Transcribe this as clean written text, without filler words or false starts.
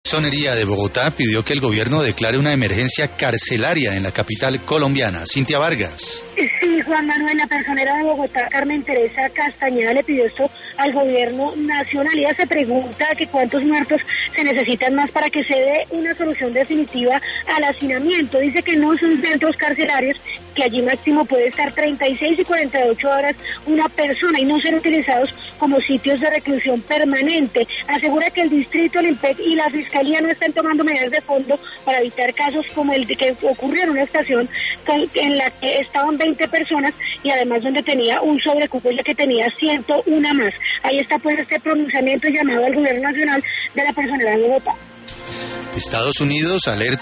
Personería de Bogotá pidió que el gobierno declare una emergencia carcelaria en la capital colombiana. Cintia Vargas. Sí, Juan Manuel, la personera de Bogotá, Carmen Teresa Castañeda, le pidió esto al gobierno nacional. Ella se pregunta que cuántos muertos se necesitan más para que se dé una solución definitiva al hacinamiento. Dice que no son centros carcelarios, que allí máximo puede estar 36 y 48 horas una persona y no ser utilizados como sitios de reclusión permanente. Asegura que el distrito, el IMPEC y la Fiscalía no están tomando medidas de fondo para evitar casos como el que ocurrió en una estación en la que estaban 20 personas y además donde tenía un sobrecupo ya que tenía 101 más. Ahí está pues este pronunciamiento y llamado al gobierno nacional de la personera de Bogotá. Estados Unidos alerta